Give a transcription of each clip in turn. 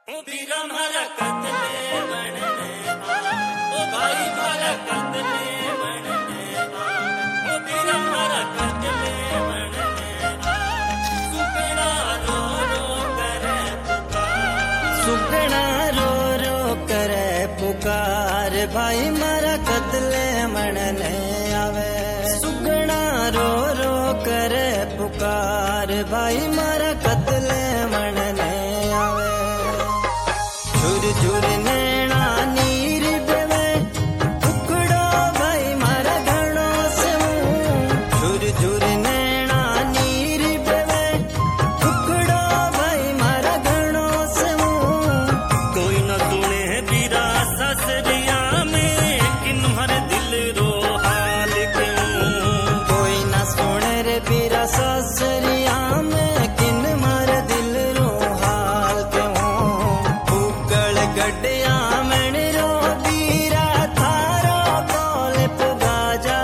बीरा मारा कतले बनने ओ भाई मारा कतले बनने ओ बीरा मारा कतले बनने सुकड़ा रो रो करे पुकार सुकड़ा रो रो करे पुकार भाई मारा कतले बनने आवे सुकड़ा रो रो करे पुकार भाई मारा कतले बनने आवे झुर झुर नैना नीर बेवे टुकड़ो भाई मारा घणो सेऊ झुर झुर नैना नीर बेवे टुकड़ो भाई मारा घणो सेऊ कोई न सुने बीरा ससरिया में किन मर दिल रो हाल क्यों कोई न सुने रे बीरा ससरिया में किन मार दिल रो हाल क्यों उगल गड्डिया मन रो बीरा थारो कोल पुगा जा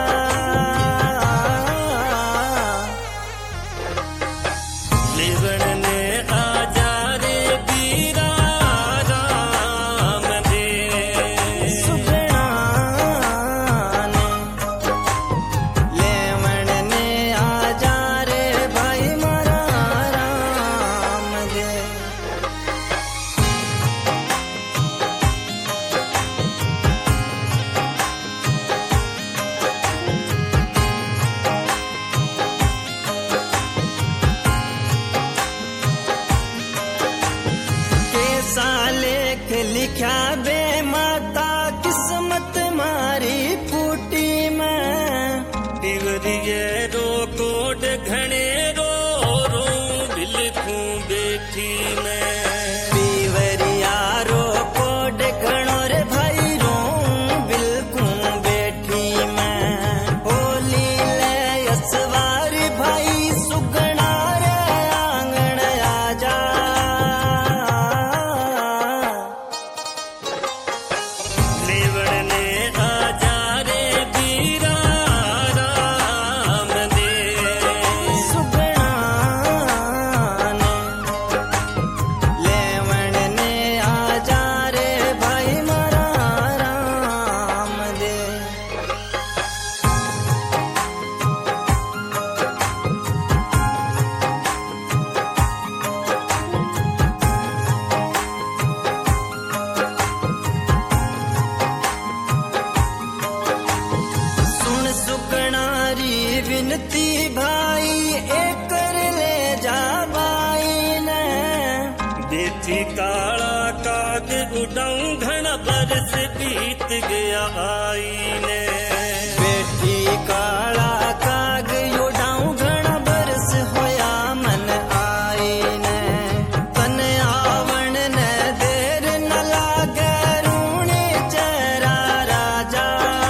लेवण ने आजा रे बीरा राम दे सुगना ने लेवण ने आजा रे भाई मारा राम दे कैसा लेख लिखा बे माता किस्मत मारी फूटी मैं तिवरिये रो कोड घणे रो रो बिलखूं बैठी मैं पीवरिया रो कोड घणो रे भाई रो बिल्कुल बैठी मैं होली ले असवार भाई सुगना रे आंगण आजा लेवण ने आजा रे बीरा राम दे सुगना ने लेवण ने आजा रे भाई मारा राम दे सुन सुकनारी विनती भाई एक कर ले जा भाई ने बेटी काला काग उड़ाऊं घना बरस बीत गया आई ने बेटी काला काग उड़ाऊं घना बरस होया मन आई ने तन आवण ने देर न लागे रूणी चेहरा राजा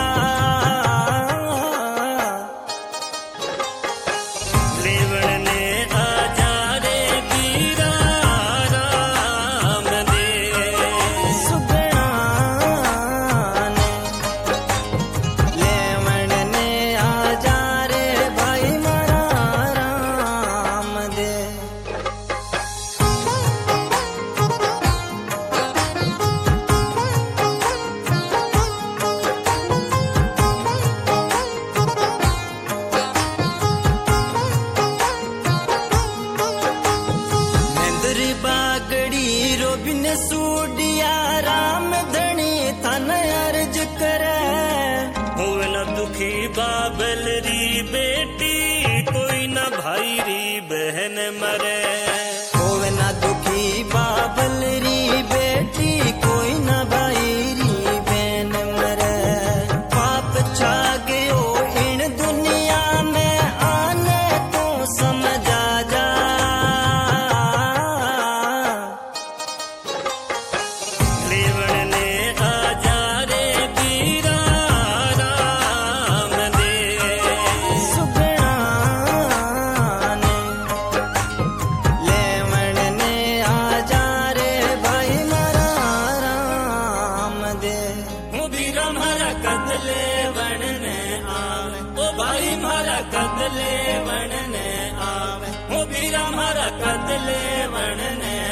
लेवण ने आजा रे बीरा राम दे सुगना ने लेवण ने आजा रे भाई मारा राम दे नंदरी बागड़ी रोबिन सूडिया राम धनी थन अर्ज करे हो न दुखी बाबल री बेटी कोई न भाई री बहन मरे होवे ना दुखी बाबल री बेटी कोई ना भाई री बहन मरे पाप छा गयो इन दुनिया में आने तो समझा जा लेवण ने आजा रे बीरा राम दे सुगना ने लेवण ने आजा रे भाई मारा राम दे ओ बीरा मारा कतले बनने आवे ओ भाई मारा कतले बनने आवे ओ बीरा मारा कतले बनने